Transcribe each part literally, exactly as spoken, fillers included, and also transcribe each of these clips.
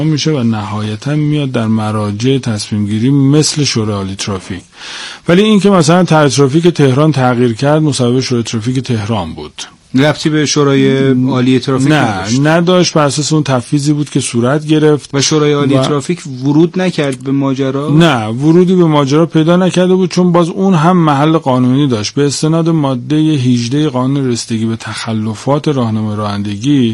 میشه و نهایتا میاد در مراجع تصمیم گیری مثل شورای عالی ترافیک. ولی این که مثلا طرح ترافیک تهران تغییر کرد مصوبه شورای ترافیک تهران بود، ربطی به شورای عالی ترافیک نه نداشت. نداشت بر اساس اون تفویضی بود که صورت گرفت و شورای عالی و... ترافیک ورود نکرد به ماجرا. نه ورودی به ماجرا پیدا نکرده بود، چون باز اون هم محل قانونی داشت. به استناد ماده هجده قانون رسیدگی به تخلفات راهنمای رانندگی،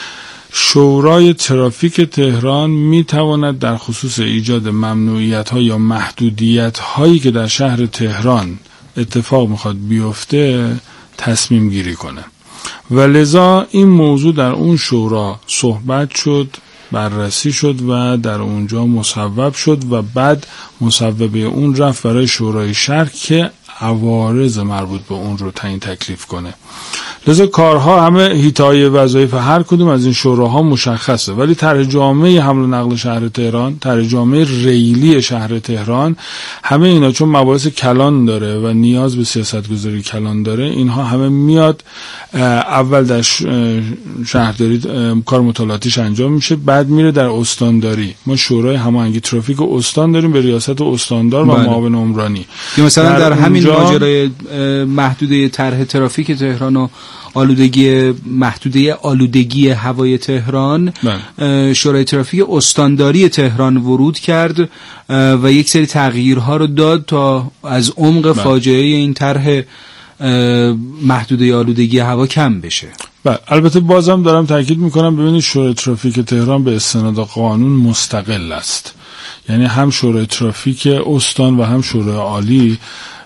شورای ترافیک تهران می تواند در خصوص ایجاد ممنوعیت ها یا محدودیت هایی که در شهر تهران اتفاق میخواد بیفته تصمیم گیری کنه و لذا این موضوع در اون شورا صحبت شد، بررسی شد و در اونجا مصوب شد و بعد مصوبه اون رفت برای شورای شهر که عوارض مربوط به اون رو تعیین تکلیف کنه. لذا کارها همه حیطه‌های وظایف هر کدوم از این شوراها مشخصه، ولی طرح جامعه حمل و نقل شهر تهران، طرح جامعه ریلی شهر تهران، همه اینا چون مباحث کلان داره و نیاز به سیاستگذاری کلان داره، اینها همه میاد اول در شهرداری کار مطالعاتیش انجام میشه، بعد میره در استانداری. ما شورای هماهنگی ترافیک استان داریم به ریاست استاندار و معاون عمرانی که مثلا در, در همین اونجا... ماجرای محدوده طرح ترافیک تهران و آلودگی محدوده آلودگی هوای تهران، بله. شورای ترافیک استانداری تهران ورود کرد و یک سری تغییرها رو داد تا از عمق بله. فاجعه این طرح محدوده آلودگی هوا کم بشه. بله. البته بازم دارم تاکید میکنم، ببینید شورای ترافیک تهران به استناد قانون مستقل است، یعنی هم شورای ترافیک استان و هم شورای عالی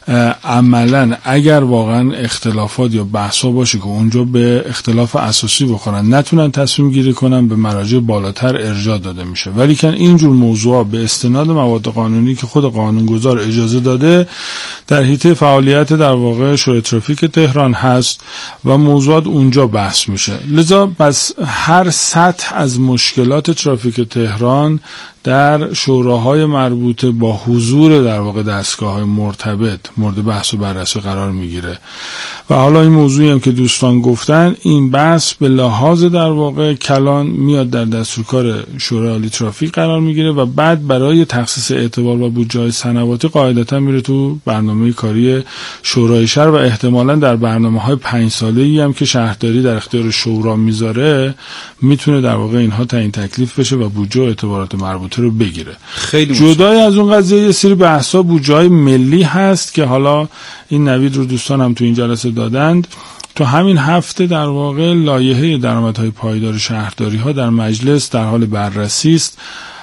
عملا اگر واقعا اختلافات یا بحثا باشه که اونجا به اختلاف اساسی بخورن نتونن تصمیم گیری کنن، به مراجع بالاتر ارجاع داده میشه. ولی که اینجور موضوعا به استناد مواد قانونی که خود قانونگذار اجازه داده در حیطه فعالیت در واقع شورای ترافیک تهران هست و موضوعات اونجا بحث میشه. لذا بس هر سطح از مشکلات ترافیک تهران در شوراهای مربوطه با حضور در واقع دستگاه‌های مرتبط مورد بحث و بررسی قرار میگیره. و حالا این موضوعی هم که دوستان گفتن، این بحث به لحاظ در واقع کلان میاد در دستورکار شورای عالی ترافیک قرار میگیره و بعد برای تخصیص اعتبار و بودجه صنواتی قاعدتا میره تو برنامه کاری شورای شهر و احتمالاً در برنامه‌های پنج ساله‌ای هم که شهرداری در اختیار شورا میذاره میتونه در واقع اینها تعیین تکلیف بشه و بودجه و اعتبارات مربوطه رو بگیره. خیلی جدای از اون قضیه یه سری بحثا بودجه‌های ملی هست که حالا این نوید رو دوستان هم تو این جلسه دادند. تو همین هفته در واقع لایحه درآمدهای پایدار شهرداری ها در مجلس در حال بررسی است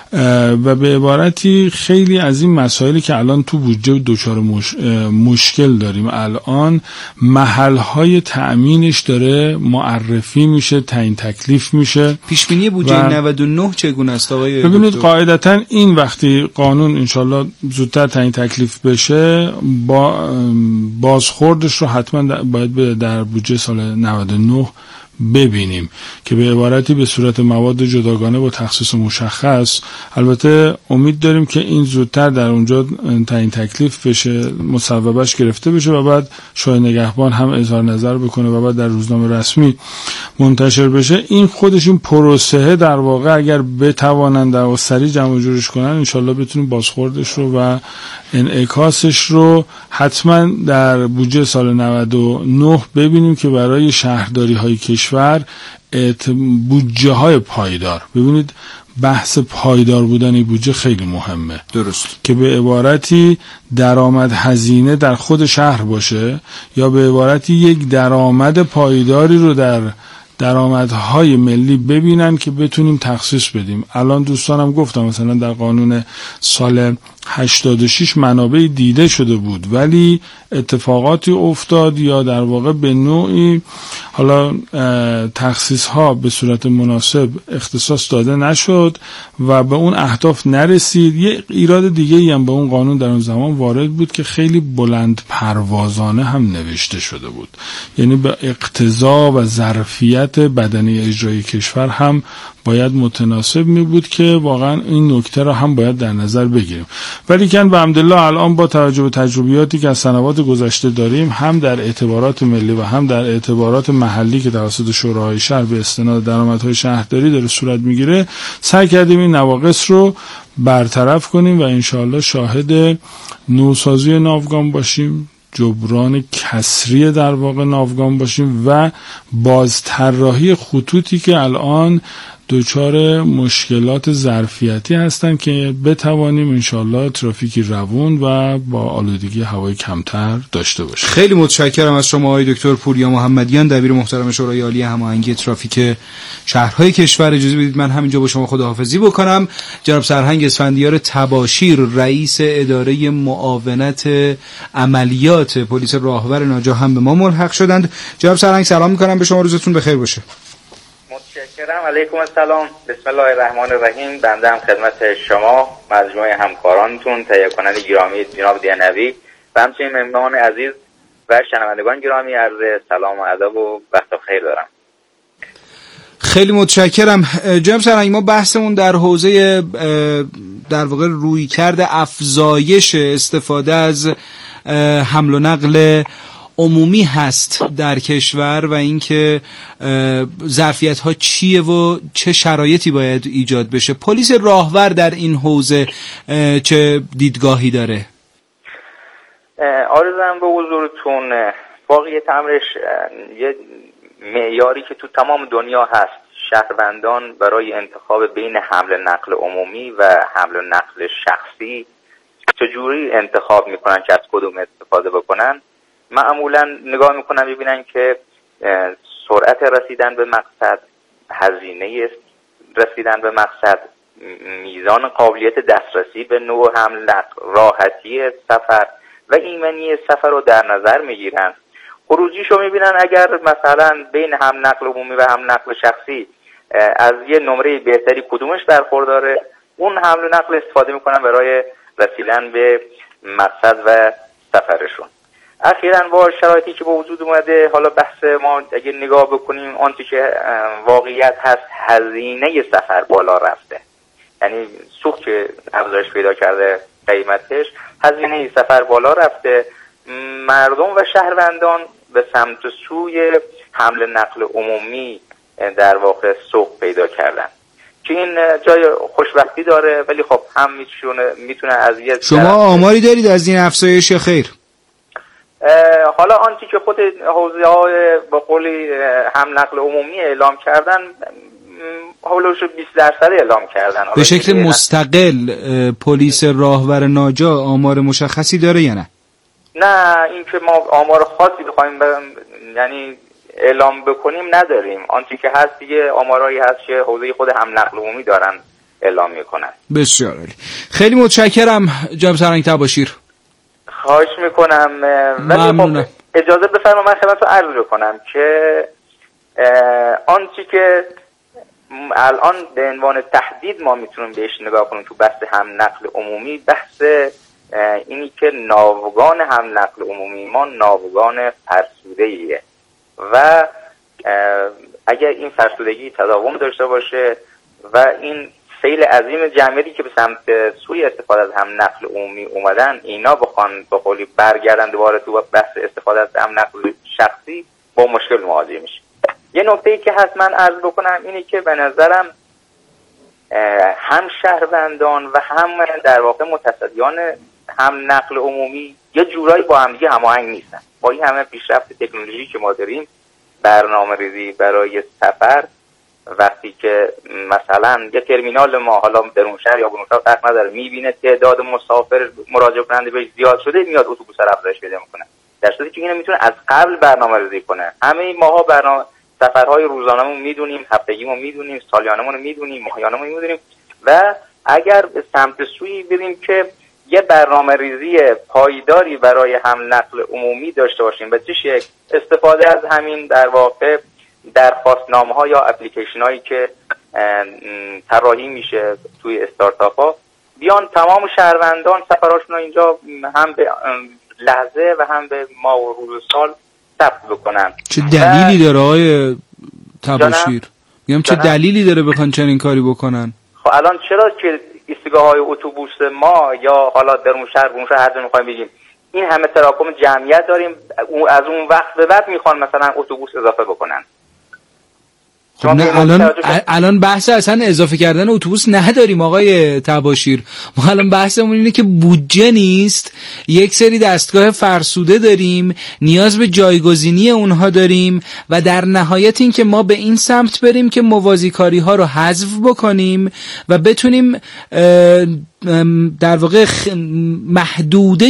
و به عبارتی خیلی از این مسائلی که الان تو بودجه دچار مش... مشکل داریم الان محل‌های تأمینش داره معرفی میشه، تعیین تکلیف میشه. پیش بینی بودجه و... نود و نه چگونه است آقای ببینید دکتر؟ قاعدتاً این وقتی قانون انشالله زودتر تعیین تکلیف بشه با بازخوردش رو حتما باید در بودجه سال نود و نه ببینیم که به عبارتی به صورت مواد جداگانه با تخصیص مشخص. البته امید داریم که این زودتر در اونجا تعیین تکلیف بشه، مصوبهش گرفته بشه و بعد شورای نگهبان هم اظهار نظر بکنه و بعد در روزنامه رسمی منتشر بشه. این خودش این پروسه در واقع اگر بتوانند در سریع جمع جورش کنن انشالله بتونیم بازخوردش رو و انعکاسش رو حتما در بودجه سال نود و نه ببینیم که برای شهرداری های کشور بودجه های پایدار، ببینید بحث پایدار بودن این بودجه خیلی مهمه. درست. که به عبارتی درآمد هزینه در خود شهر باشه یا به عبارتی یک درآمد پایداری رو در درآمدهای ملی ببینن که بتونیم تخصیص بدیم. الان دوستانم گفتم مثلا در قانون سال هشتاد و شش منابع دیده شده بود ولی اتفاقاتی افتاد یا در واقع به نوعی حالا تخصیص ها به صورت مناسب اختصاص داده نشد و به اون اهداف نرسید. یه ایراد دیگه ای هم به اون قانون در اون زمان وارد بود که خیلی بلند پروازانه هم نوشته شده بود، یعنی به اقتضا و ظرفیت بدنه اجرایی کشور هم باید متناسب می بود که واقعا این نکته را هم باید در نظر بگیریم. ولی کن به حمدالله الان با توجه به تجربیاتی که از سنوات گذشته داریم، هم در اعتبارات ملی و هم در اعتبارات محلی که توسط شوراهای شهر به استناد درآمدهای شهرداری داره صورت میگیره، سعی کردیم این نواقص رو برطرف کنیم و انشاءالله شاهد نوسازی ناوگان باشیم، جبران کسری در واقع ناوگان باشیم و بازطراحی خطوطی که الان دچار مشکلات ظرفیتی هستن که بتوانیم انشالله ترافیکی روون و با آلودگی هوای کمتر داشته باشیم. خیلی متشکرم از شما آقای دکتر پوریا محمدیان، دبیر محترم شورای عالی هماهنگی ترافیک شهرهای کشور. اجازه بدید من همینجا با شما خداحافظی بکنم. جناب سرهنگ اسفندیار تباشیر، رئیس اداره معاونت عملیات پلیس راهور ناجا هم به ما ملحق شدند. جناب سرهنگ سلام میکنم به شما، روزتون بخیر باشه. متشکرم. علیکم السلام. بسم الله الرحمن الرحیم. بنده هم خدمت شما، مجموعه همکارانتون، تهیه کننده گرامی جناب دیانوی و همچنین مهمان عزیز و شنوندگان گرامی عرض سلام و ادب و وقت بخیر دارم. خیلی متشکرم. جناب سرهنگ، ما بحثمون در حوزه در واقع رویکرد افزایش استفاده از حمل و نقل عمومی هست در کشور و اینکه ظرفیت ها چیه و چه شرایطی باید ایجاد بشه. پلیس راهور در این حوزه چه دیدگاهی داره؟ عرضم به حضورتون، واقعیت امرش یه معیاری که تو تمام دنیا هست، شهروندان برای انتخاب بین حمل نقل عمومی و حمل نقل شخصی چجوری انتخاب میکنن که از کدوم استفاده بکنن، معمولا نگاه میکنن ببینن که سرعت رسیدن به مقصد، هزینه رسیدن به مقصد، میزان قابلیت دسترسی به نوع حمل نقل، راحتی سفر و ایمنی سفر رو در نظر میگیرن. خروجیشو میبینن اگر مثلا بین حمل نقل عمومی و حمل نقل شخصی از یه نمره بهتری کدومش برخورداره، اون حمل نقل استفاده میکنن برای رسیدن به مقصد و سفرشون. اخیراً با شرایطی که به وجود اومده، حالا بحث ما اگه نگاه بکنیم آنچه که واقعیت هست، هزینه سفر بالا رفته، یعنی سوق که افزایش پیدا کرده قیمتش، هزینه سفر بالا رفته، مردم و شهروندان به سمت سوی حمل نقل عمومی در واقع سوق پیدا کردن که این جای خوشبختی داره، ولی خب هم میتونه میتونه از یه شما آماری دارید از این افزایش یا خیر؟ حالا آنچه که خود حوزه های با قولی حمل نقل عمومی اعلام کردن، حولوش بیست درصد اعلام کردن. به شکل مستقل پلیس راهور ناجا آمار مشخصی داره یا نه؟ نه، این که ما آمار خاصی بخوایم یعنی اعلام بکنیم نداریم. آنچه که هست دیگه آمارایی هست که حوزه خود حمل نقل عمومی دارن اعلام میکنن. بسیار عالی. خیلی متشکرم جناب سرهنگ تباشیر. خواهش میکنم. ولی خب اجازه بفرما من خدمتتون عرض بکنم که آنچه که الان به عنوان تهدید ما میتونیم بهش نگاه کنیم تو بحث حمل نقل عمومی، بحث اینی که ناوگان حمل نقل عمومی ما ناوگان فرسوده‌ایه و اگر این فرسودگی تداوم داشته باشه و این سیل عظیم جمعیتی که به سمت سوی استفاده از حمل نقل عمومی اومدن، اینا بخوان به قولی برگردن دوباره تو بحث استفاده از حمل نقل شخصی، با مشکل مواجه میشه. یه نکته‌ای که هست من عرض بکنم اینه که به نظرم هم شهروندان و هم در واقع متصدیان حمل نقل عمومی یه جورایی با هم دیگه هماهنگ نیستن. با این همه پیشرفت تکنولوژی که ما داریم، برنامه‌ریزی برای سفر، وقتی که مثلا یه ترمینال ما حالا در اون شهر یا اون شهر فرق نداره، میبینه تعداد مسافر مراجعه کننده بهش زیاد شده، میاد اتوبوس رو افزایش پیدا میکنه، در صورتی که اینو میتونه از قبل برنامه‌ریزی کنه. همه ماها برنامه سفرهای روزانه‌مون میدونیم، هفتگیمون میدونیم، سالیانه‌مون میدونیم، ماهیانه‌مون میدونیم و اگر به سمت سوی بریم که یه برنامه‌ریزی پایداری برای حمل نقل عمومی داشته باشیم، به چه شکل استفاده از همین در واقع درخواستنامه‌ها یا اپلیکیشن‌هایی که طراحی میشه توی استارتاپ‌ها، بیان تمام شهروندان سفراشون رو اینجا هم به لحظه و هم به ماه و روز سال ثبت بکنن. چه دلیلی داره آقای تباشیر؟ میگم چه دلیلی داره بخوان چنین کاری بکنن؟ خب الان چرا که ایستگاه‌های اتوبوس ما یا حالا در اون شهر اون شهر هر جا می‌خوایم بگیم این همه تراکم جمعیت داریم، از اون وقت به بعد میخوان مثلا اتوبوس اضافه بکنن؟ خب نه الان الان بحث اصلا اضافه کردن اتوبوس نداریم آقای طباشیر. ما الان بحثمون اینه که بودجه نیست، یک سری دستگاه فرسوده داریم، نیاز به جایگزینی اونها داریم و در نهایت این که ما به این سمت بریم که موازی کاری ها رو حذف بکنیم و بتونیم در واقع محدوده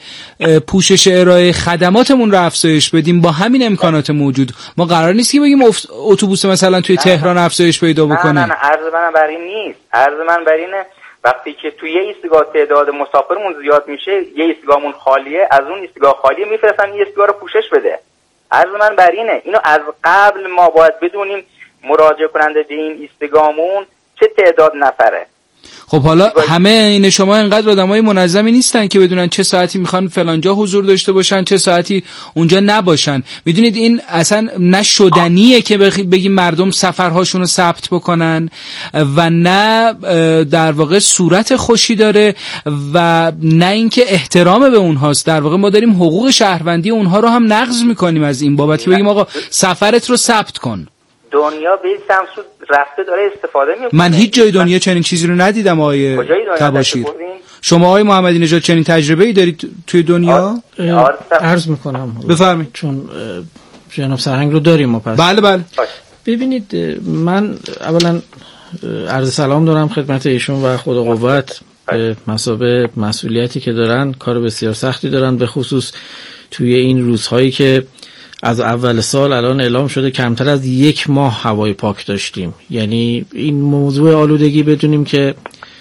پوشش ارائه خدماتمون رو افزایش بدیم با همین امکانات موجود. ما قرار نیست که بگیم اتوبوس مثلا توی تهران افزایش پیدا بکنه. نه نه عرض من بر این نیست. عرض من بر اینه وقتی که توی یه ایستگاه تعداد مسافرمون زیاد میشه، یه ایستگاهمون خالیه، از اون ایستگاه خالیه میفرستن یه ایستگاه رو پوشش بده. عرض من بر اینه اینو از قبل ما باید بدونیم مراجعه کننده به این ایستگاهمون چه تعداد نفره. خب حالا همه این شما اینقدر آدمای منظمی نیستن که بدونن چه ساعتی میخوان فلانجا حضور داشته باشن، چه ساعتی اونجا نباشن. میدونید این اصلا نه شدنیه که بگیم مردم سفرهاشون رو ثبت بکنن و نه در واقع صورت خوشی داره و نه اینکه احترام به اونهاست. در واقع ما داریم حقوق شهروندی اونها رو هم نقض میکنیم از این بابت که بگیم آقا سفرت رو ثبت کن. دنیا به این سمسود رفته داره استفاده میکنه. من هیچ جای دنیا چنین چیزی رو ندیدم آقای طباشیر. شما آقای محمدی نژاد چنین تجربه‌ای دارید توی دنیا؟ عرض میکنم بفرمایید. چون جناب سرهنگ رو داریم ما پس. بله بله. ببینید من اولا عرض سلام دارم خدمت ایشون و خدا قوت به مثابه مسئولیتی که دارن، کار بسیار سختی دارن، به خصوص توی این روزهایی که از اول سال الان اعلام شده کمتر از یک ماه هوای پاک داشتیم. یعنی این موضوع آلودگی بدونیم که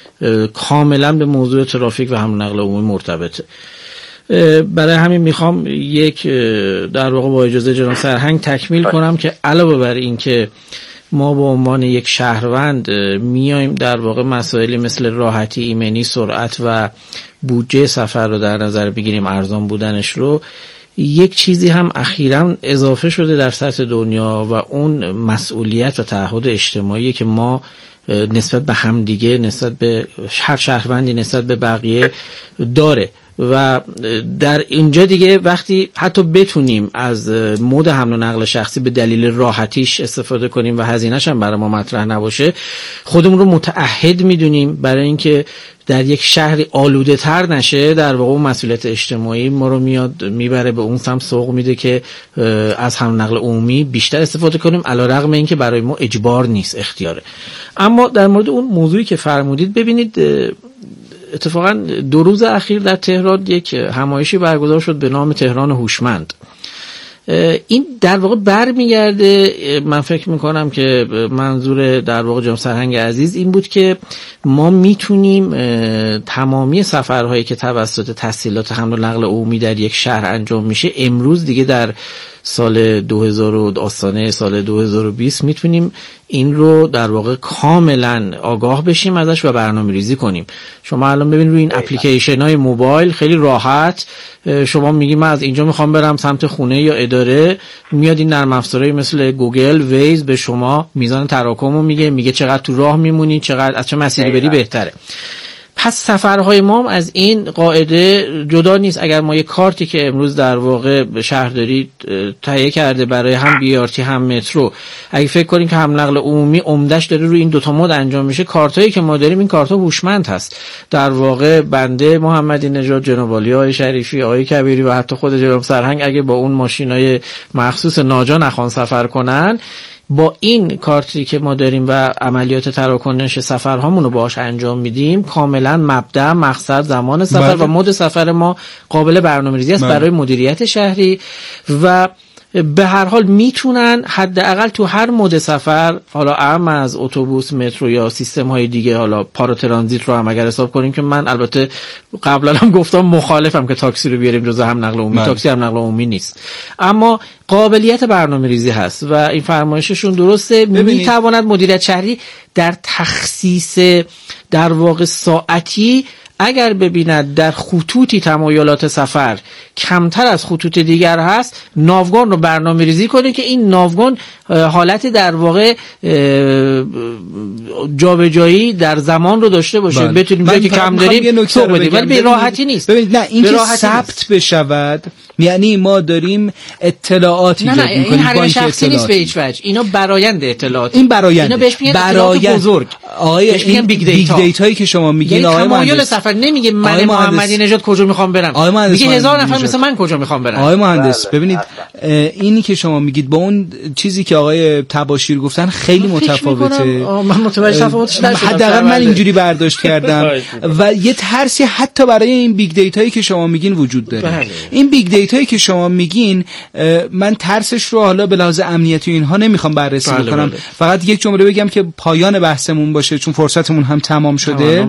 کاملا به موضوع ترافیک و حمل و نقل عمومی مرتبطه. برای همین میخوام یک در واقع با اجازه جناب سرهنگ تکمیل کنم که علاوه بر این که ما به عنوان یک شهروند میایم در واقع مسائلی مثل راحتی، ایمنی، سرعت و بودجه سفر رو در نظر بگیریم، ارزان بودنش رو، یک چیزی هم اخیراً اضافه شده در سطح دنیا و اون مسئولیت و تعهد اجتماعی که ما نسبت به همدیگه، نسبت به هر شهروندی، نسبت به بقیه داره و در اینجا دیگه وقتی حتی بتونیم از مود حمل و نقل شخصی به دلیل راحتیش استفاده کنیم و هزینه‌ش هم برای ما مطرح نباشه، خودمون رو متعهد میدونیم برای اینکه در یک شهری آلوده تر نشه. در واقع اون مسئولیت اجتماعی ما رو میاد میبره به اون سمت، سوق میده که از حمل و نقل عمومی بیشتر استفاده کنیم، علیرغم اینکه برای ما اجبار نیست، اختیاره. اما در مورد اون موضوعی که فرمودید، ببینید اتفاقا دو روز اخیر در تهران یک همایشی برگزار شد به نام تهران هوشمند. این در واقع برمیگرده، من فکر میکنم که منظور در واقع جناب سرهنگ عزیز این بود که ما میتونیم تمامی سفرهایی که توسط تسهیلات حمل و نقل عمومی در یک شهر انجام میشه امروز دیگه در سال دو هزار و آستانه سال دو هزار و بیست میتونیم این رو در واقع کاملا آگاه بشیم ازش و برنامه ریزی کنیم. شما الان ببین روی این اپلیکیشن های موبایل خیلی راحت شما میگی من از اینجا میخوام برم سمت خونه یا اداره، میاد این نرم افزارهای مثل گوگل، ویز به شما میزان تراکم رو میگه، میگه چقدر تو راه میمونی، چقدر از چه مسیری بری بهتره. پس سفرهای ما از این قاعده جدا نیست. اگر ما یک کارتی که امروز در واقع شهرداری تهیه کرده برای هم بی آر تی هم مترو، اگه فکر کنیم که حمل و نقل عمومی عمدش داره روی این دوتا مود انجام میشه، کارتایی که ما داریم این کارتا هوشمند هست. در واقع بنده محمدی نژاد، جناب عالی آقای شریفی، آقای کبیری و حتی خود جناب سرهنگ اگه با اون ماشینای مخصوص ناجا نخوان سفر کنن، با این کارتی که ما داریم و عملیات تراکنش سفرهامون رو باهاش انجام میدیم، کاملا مبدا، مقصد، زمان سفر بله. و مود سفر ما قابل برنامه‌ریزی است بله. برای مدیریت شهری و به هر حال میتونن حداقل تو هر مود سفر، حالا اهم از اتوبوس، مترو یا سیستم های دیگه، حالا پاراترانزیت رو هم اگر حساب کنیم که من البته قبلا هم گفتم مخالفم که تاکسی رو بیاریم جزء هم نقل عمومی، تاکسی هم نقل عمومی نیست، اما قابلیت برنامه‌ریزی هست و این فرمایششون درسته. میتواند مدیریت شهری در تخصیص در واقع ساعتی اگر ببیند در خطوطی تمایلات سفر کمتر از خطوط دیگر هست، ناوگان رو برنامه ریزی کنه که این ناوگان حالت در واقع جابجایی در زمان رو داشته باشه، بتونیم جایی که کم داریم سوق بدیم، ولی به راحتی نیست. ببینید نه این که ثبت بشود یعنی ما داریم اطلاعات ایجاد می‌کنیم. این حریم شخصی نیست به هیچ وجه، اینا برآیند اطلاعات. این برآیند اینا بهش میگن اطلاعات بزرگ. آقای این بیگ دیتا بیگ که شما میگین آقای مهندس سفر نمیگه من محمدی نژاد کجا میخوام برم، میگه هزار نفر مثل من کجا میخوام برم. آقای مهندس ببینید اینی که شما میگید با اون چیزی که آقای طباشیر گفتن خیلی متفاوته. من متوجه تفاوتش نشدم، حداقل من اینجوری برداشت کردم و یه ترسی حتی برای این بیگ دیتایی که شما میگین وجود داره. این بیگ دیتایی که شما میگین من ترسش رو حالا به لحاظ امنیتی اینها نمیخوام بررسی بله بکنم. بله. فقط یک جمله بگم که پایان بحثمون باشه چون فرصتمون هم تمام شده.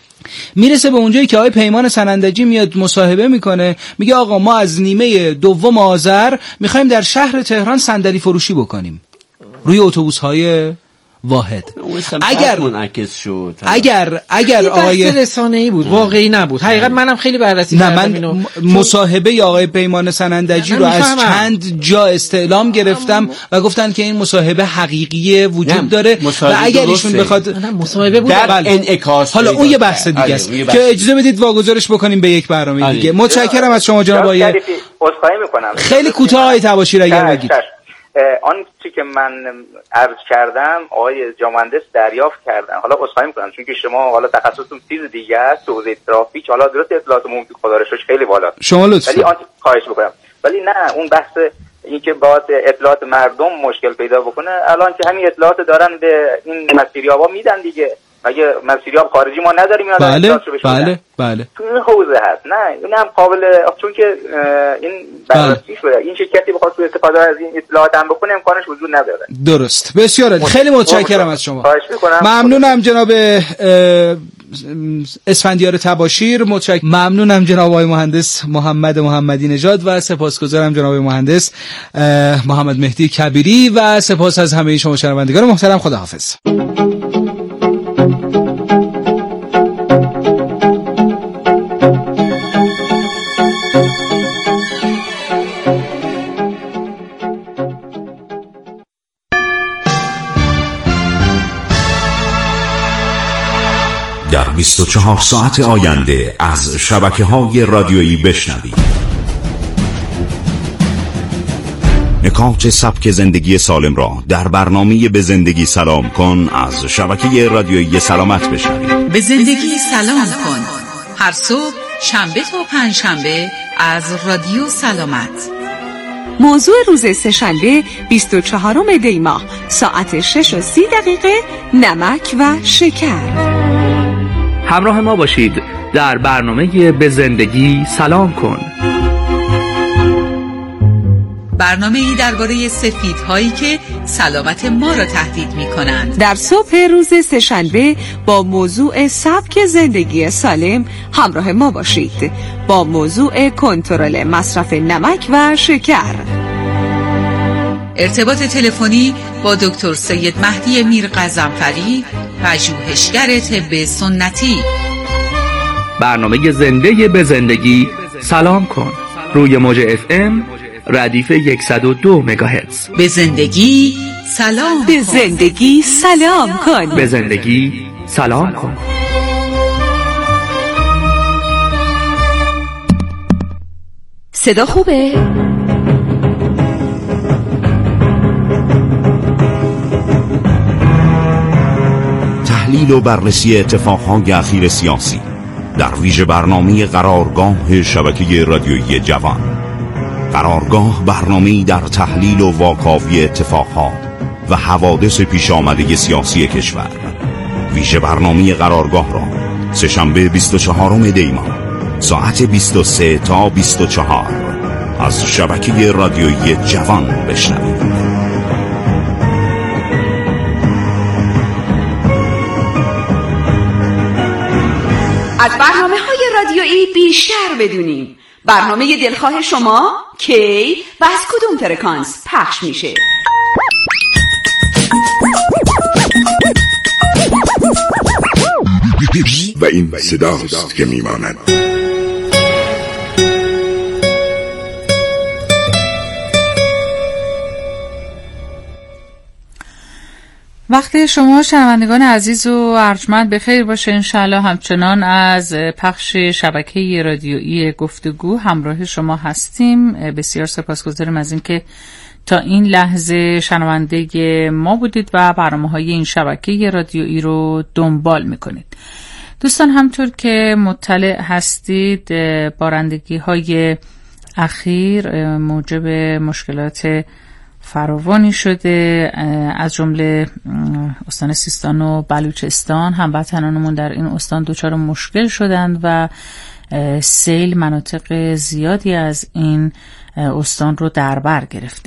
میرسه به اونجایی که آقای پیمان سنندجی میاد مصاحبه میکنه، میگه آقا ما از نیمه دوم آذر میخوایم در شهر تهران صندلی فروشی بکنیم روی اتوبوس‌های واحد. اگر منعکس شد اگر اگر آقای رسانه‌ای بود، واقعی نبود. حقیقت منم خیلی بررسی کردم. نه من مصاحبه آقای پیمان سنندجی رو از چند جا استعلام گرفتم و گفتن که این مصاحبه حقیقی وجود داره و اگر ایشون بخواد مصاحبه بود در انعکاس، حالا اون یه بحث دیگه است که اجازه بدید واگذارش بکنیم به یک برنامه دیگه. متشکرم از شما جناب آقای. عذرخواهی می‌کنم خیلی کوتاه آقای طباشیر اگر بگید. آن چیزی که من عرض کردم آقای جامندس دریافت کردن. حالا عذرخواهی می‌کنم چون که شما حالا تخصصتون چیز دیگه است، حوزه ترافیک، حالا درست اطلاعات عمومی خدا رو شکر خیلی بالا. شما لطفاً ولی آن خواهش می‌کنم. ولی نه اون بحث این که با اطلاعات مردم مشکل پیدا بکنه، الان که همین اطلاعات دارن به این مسیریابا میدن دیگه. مگه مسیریاب خارجی ما نداریم اینا؟ بله بله بله تو این حوزه هست. نه این هم قابل، چون که این بررسی شده، این شرکتی بخواد تو استفاده از این اطلاعات هم بکنه امکانش وجود نداره. درست. بسیار خیلی متشکرم از شما. خواهش می‌کنم. ممنونم جناب اسفندیار طباشیر. متشکرم. ممنونم جناب آقای مهندس محمد محمدی نژاد و سپاسگزارم جناب مهندس محمد مهدی کبیری و سپاس از همه شما شنوندگان محترم. خداحافظ. در بیست و چهار ساعت آینده از شبکه‌های رادیویی بشنوید نکات سبک زندگی سالم را در برنامه به زندگی سلام کن از شبکه رادیویی سلامت بشنوید. به زندگی سلام کن هر صبح شنبه تا پنجشنبه از رادیو سلامت. موضوع روز سه‌شنبه بیست و چهارم دی ماه ساعت شش و سی دقیقه نمک و شکر. همراه ما باشید در برنامه به زندگی سلام کن. برنامه‌ای درباره سفیدهایی که سلامت ما را تهدید می‌کنند. در صبح روز سه‌شنبه با موضوع سبک زندگی سالم همراه ما باشید با موضوع کنترل مصرف نمک و شکر. ارتباط تلفنی با دکتر سید مهدی میرغضنفری، پژوهشگر طب سنتی. برنامه زنده به زندگی سلام کن روی موج اف ام ردیف صد و دو مگاهرتز. به زندگی سلام به زندگی سلام کن. به زندگی سلام کن. صدا خوبه؟ تحلیل و بررسی اتفاقهای اخیر سیاسی در ویژه برنامه قرارگاه شبکه رادیویی جوان. قرارگاه برنامه‌ای در تحلیل و واکاوی اتفاقها و حوادث پیش آمده سیاسی کشور. ویژه برنامه قرارگاه را سه‌شنبه بیست و چهارم دی ماه ساعت بیست و سه تا بیست و چهار از شبکه رادیویی جوان بشنوید. از برنامه‌های رادیویی بیشتر بدونیم. برنامه دلخواه شما کی و از کدوم فرکانس پخش میشه؟ و این صداست که میماند. وقتی شما شنوندگان عزیز و ارجمند بخیر باشه. انشالله همچنان از پخش شبکه رادیویی گفتگو همراه شما هستیم. بسیار سپاسگزاریم از اینکه تا این لحظه شنونده ما بودید و برنامه‌های این شبکه رادیویی رو دنبال میکنید. دوستان، همطور که مطلع هستید بارندگی‌های اخیر موجب مشکلات فراوانی شده، از جمله استان سیستان و بلوچستان. هموطنانمون در این استان دچار مشکل شدند و سیل مناطق زیادی از این استان رو در بر گرفته.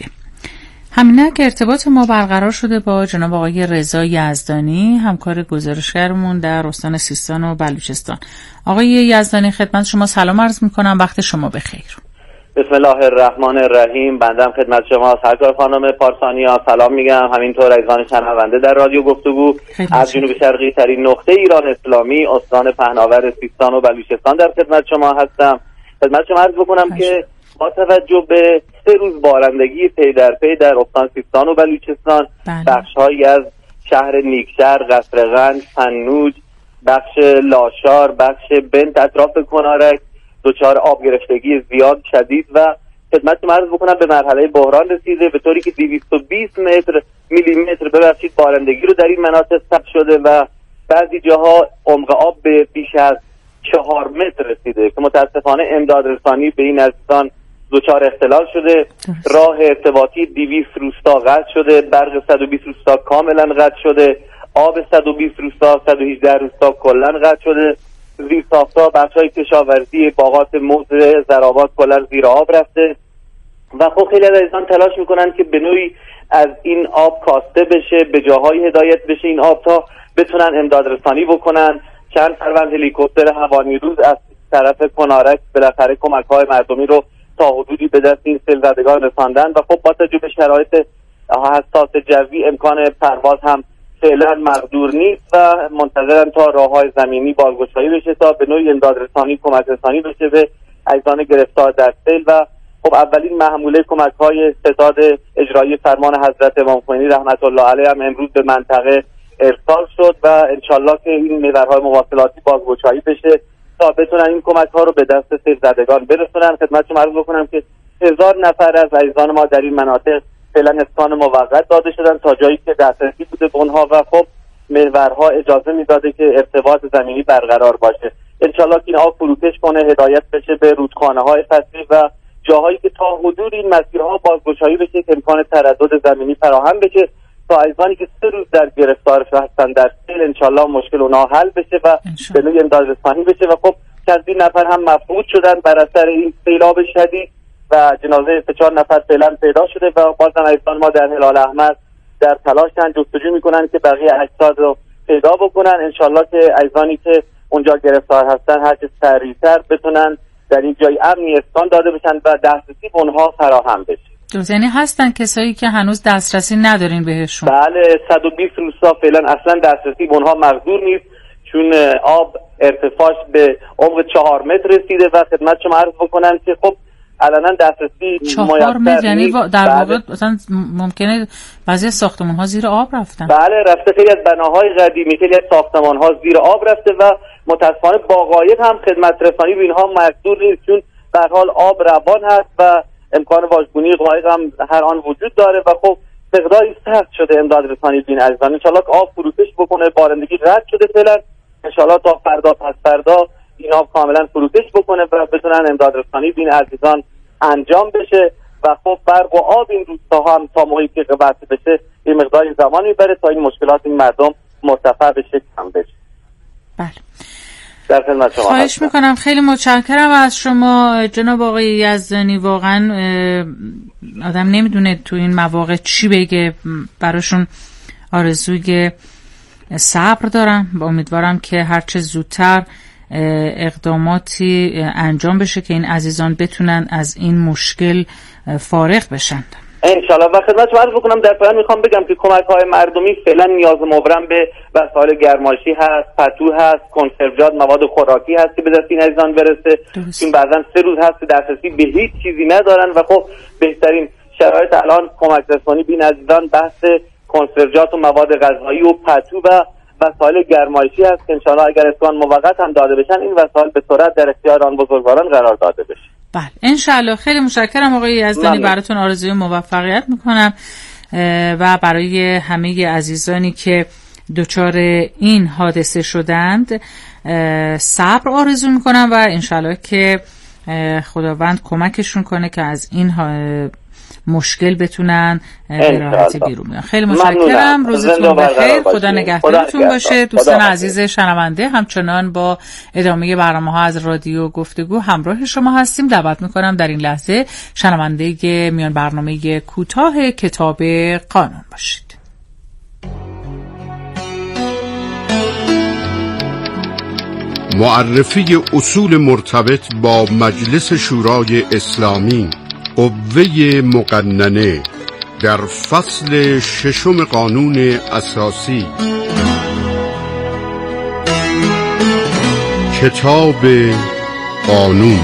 همینه که ارتباط ما برقرار شده با جناب آقای رضا یزدانی، همکار گزارشگرمون در استان سیستان و بلوچستان. آقای یزدانی، خدمت شما سلام عرض میکنم، وقت شما بخیر. بسم الله الرحمن الرحیم. بندم خدمت شما سرکار خانم پارسانیا سلام میگم، همینطور عزیزان شنونده در رادیو گفتگو از جنوب شرقی ترین نقطه ایران اسلامی استان پهناور سیستان و بلوچستان در خدمت شما هستم. خدمت شما عرض بکنم هشت. که با توجه به سه روز بارندگی پی در پی در استان سیستان و بلوچستان، بخش‌هایی از شهر نیکشهر، قصرغنج، فنوج، بخش لاشار، بخش بنت اطراف کنارک دچار آب گرفتگی زیاد شدید و خدمتتون عرض بکنم به مرحله بحران رسیده، به طوری که دویست و بیست متر میلی متر ببخشید بارندگی رو در این مناطق ثبت شده و بعضی جاها عمق آب به بیش از چهار متر رسیده که متاسفانه امداد رسانی به این عزیزان دچار اختلال شده. راه ارتباطی دویست روستا قطع شده، برق صد و بیست روستا کاملا قطع شده، آب صد و بیست روستا، صد و هجده روستا کلا قطع شده. زیر ساخت‌ها بخش‌های کشاورزی باغات موز زرآباد کلا زیر آب رفته و خب خیلی از عزیزان تلاش میکنن که به نوعی از این آب کاسته بشه، به جاهای هدایت بشه این آب تا بتونن امداد رسانی بکنن. چند فروند هلیکوپتر هوانیروز از طرف کنارک بالاخره کمک‌های مردمی رو تا حدودی به دست این سیل زدگان رساندن و خب با توجه به شرایط حساس جوی امکان پرواز هم فعلا مقدور نیست و منتظرن تا راه‌های زمینی بازگشایی بشه تا به نوعی امداد رسانی کمک رسانی بشه به عزیزان گرفتار در سیل. و خب اولین محموله کمک‌های ستاد اجرایی فرمان حضرت امام خمینی رحمت الله علیه هم امروز به منطقه ارسال شد و انشالله که این محورهای مواصلاتی بازگشایی بشه تا بتونن این کمک‌ها رو به دست سیل زدگان برسونن. خدمتتون عرض بکنم که هزار نفر از عزیزان ما در این مناطق فعلا اسکان موقت داده شدن تا جایی که دسترسی بوده به اونها و خب محورها اجازه میداده که ارتباط زمینی برقرار باشه. انشالله که این آب فروکش کنه، هدایت بشه به رودخانه‌های فصلی و جاهایی که تا حدود این مسیرها بازگشایی بشه که امکان تردد زمینی فراهم بشه تا عزیزانی که سه روز در گرفتار هستن در سیل انشالله مشکل اونها حل بشه و به نوعی امداد رسانی بشه و خب چندین نفر هم مفقود شدن بر اثر این سیلاب شدید و جنازه سه چهار نفر فعلا پیدا شده و بازم عزیزان ما در هلال احمر در تلاشن جستجو میکنن که بقیه اجساد رو پیدا بکنن. انشالله که عزیزانی که اونجا گرفتار هستن هر چه سریعتر بتونن در این جای امنی اسکان داده بشن و دسترسی به اونها فراهم بشه. درست، یعنی هستن کسایی که هنوز دسترسی ندارین بهشون؟ بله، صد و بیست روستا فعلا اصلا دسترسی به اونها مقدور نیست چون آب ارتفاعش به عمق چهار متر رسیده و خدمت شما عرض بکنم که خب الان دسترسی چهار متر یعنی در واقع مثلا ممکنه بعضی ساختمان ها زیر آب رفتن. بله رفته، خیلی از بناهای قدیمی، خیلی از ساختمان ها زیر آب رفته و متاسفانه با غایب هم خدمت رسانی به اینها مقدور نیست چون به هر حال آب روان هست و امکان واژگونی قایق هم هر آن وجود داره و خب مقداری سخت شده امداد رسانی به این عزیزان. ان شاءالله که آب فروکش بکنه، بارندگی رد شده فعلا، ان شاءالله تا فردا پس فردا این آب کاملا فروکش بکنه و بتونن امداد رسانی به این عزیزان انجام بشه و خب برق و آب این روستاها هم تا موقعی که قطع بشه این مقداری زمان میبره تا این مشکلات این مردم مرتفع بشه، کم بشه. بله، در خدمت شما خواهش هستم. میکنم، خیلی متشکرم از شما جناب آقای یزدانی. واقعا آدم نمیدونه تو این مواقع چی بگه، براشون آرزوی صبر دارم و امیدوارم که هرچه زودتر اقداماتی انجام بشه که این عزیزان بتونن از این مشکل فارغ بشن. انشالله. و خدمت شما عرض بکنم در پایان میخوام بگم که کمک های مردمی فعلا نیاز مبرم به وسایل گرمایشی هست، پتو هست، کنسروجات، مواد خوراکی هست که به دست این عزیزان برسه. چون بعضا سه روز هست که دسترسی به هیچ چیزی ندارن و خب بهترین شرایط الان کمک رسانی به این عزیزان بحث کنسروجات و مواد غذایی و پتو و وسایل گرمایشی هست که انشالله اگر اسکان موقت هم داده بشن این وسایل به سرعت در اختیار آن بزرگواران قرار داده بشه. بله انشالله. خیلی متشکرم آقای یزدانی، براتون آرزوی موفقیت میکنم و برای همه عزیزانی که دچار این حادثه شدند صبر آرزو میکنم و انشالله که خداوند کمکشون کنه که از این مشکل بتونن به راحتی بیرون بیان. خیلی متشکرم، روزتون بخیر، خدا نگهدارتون باشه. دوستان عزیز شنونده، همچنان با ادامه برنامه‌ها از رادیو گفتگو همراه شما هستیم. دعوت میکنم در این لحظه شنونده میان برنامه کوتاه کتاب قانون باشید. معرفی اصول مرتبط با مجلس شورای اسلامی، قوه مقننه در فصل ششم قانون اساسی، کتاب قانون.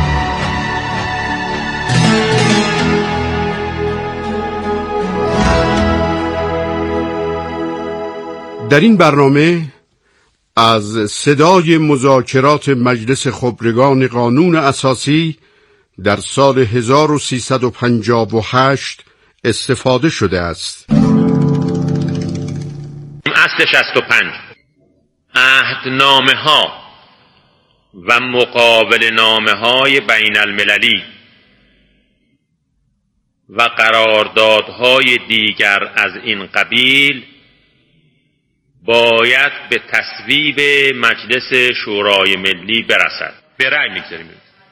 در این برنامه از صدای مذاکرات مجلس خبرگان قانون اساسی در سال هزار و سیصد و پنجاه و هشت استفاده شده است. اصل شصت و پنج عهدنامه ها و مقابل نامه های بین المللی و قراردادهای دیگر از این قبیل باید به تصویب مجلس شورای ملی برسد. به رأی میگذاریم.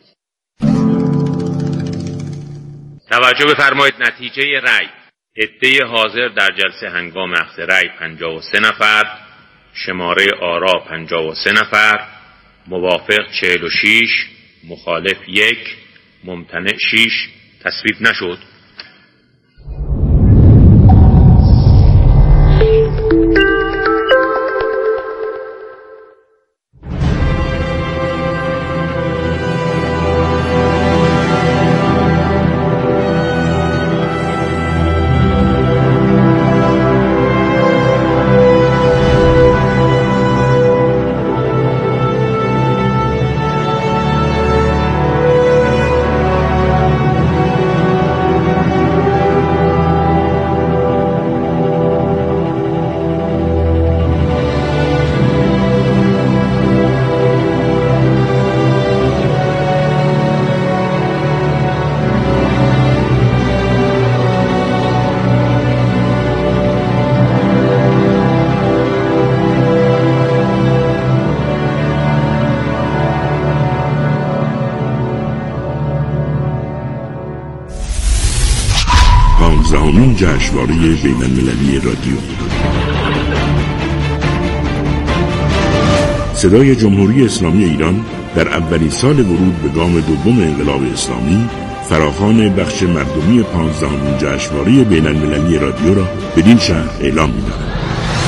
توجه بفرمایید نتیجه رأی. عده حاضر در جلسه هنگام اخذ رأی پنجاه و سه نفر، شماره آرا پنجاه و سه نفر، موافق چهل و شش، مخالف یک، ممتنع شش، تصویب نشد. پانزدهمین جشنواره بین المللی رادیو. صدای جمهوری اسلامی ایران در اولین سال ورود به گام دوم انقلاب اسلامی فراخوان بخش مردمی پانزدهمین جشنواره بین المللی رادیو را بدین شهر اعلام می‌دهد.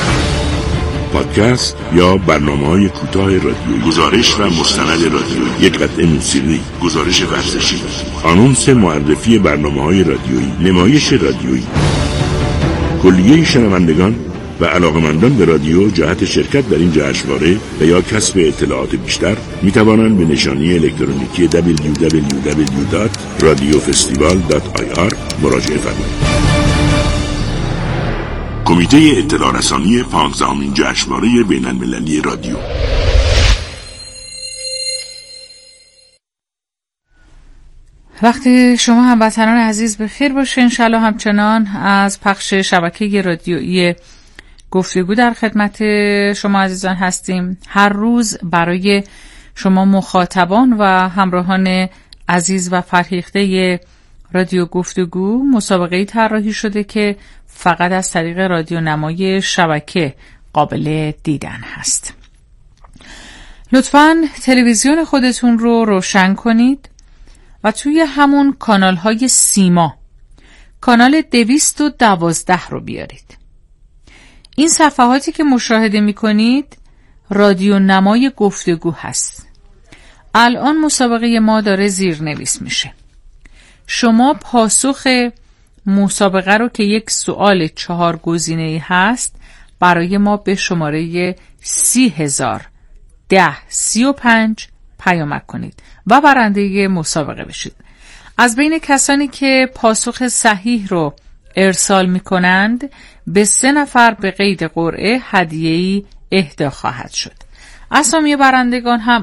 پادکست یا برنامه‌های کوتاه رادیویی، گزارش و مستند رادیویی، یک قطعه موسیقی، گزارش ورزشی، آنونس معرفی برنامه‌های رادیویی، نمایش رادیویی. کلیه شنوندگان و علاقمندان به رادیو جهت شرکت در این جشنواره و یا کسب اطلاعات بیشتر می توانند به نشانی الکترونیکی دبلیو دبلیو دبلیو دات رادیو فستیوال دات آی آر مراجعه فرمایید. کمیته اطلاع رسانی پانزدهمین جشنواره بین المللی رادیو. وقتی شما هموطنان عزیز بخیر باشه. انشالله همچنان از پخش شبکه رادیویی گفتگو در خدمت شما عزیزان هستیم. هر روز برای شما مخاطبان و همراهان عزیز و فرهیخته رادیو گفتگو مسابقه‌ای طراحی شده که فقط از طریق رادیو نمای شبکه قابل دیدن هست. لطفاً تلویزیون خودتون رو روشن کنید و توی همون کانال‌های سیما کانال دویست و دوازده رو بیارید. این صفحاتی که مشاهده می کنید رادیو نمای گفتگو هست. الان مسابقه ما داره زیرنویس میشه. شما پاسخ مسابقه رو که یک سوال چهار گزینه‌ای هست برای ما به شماره سی هزار ده سی و پنج پیامک کنید و برنده مسابقه بشید. از بین کسانی که پاسخ صحیح رو ارسال می کنند به سه نفر به قید قرعه هدیه‌ای اهدا خواهد شد. اسامی برندگان هم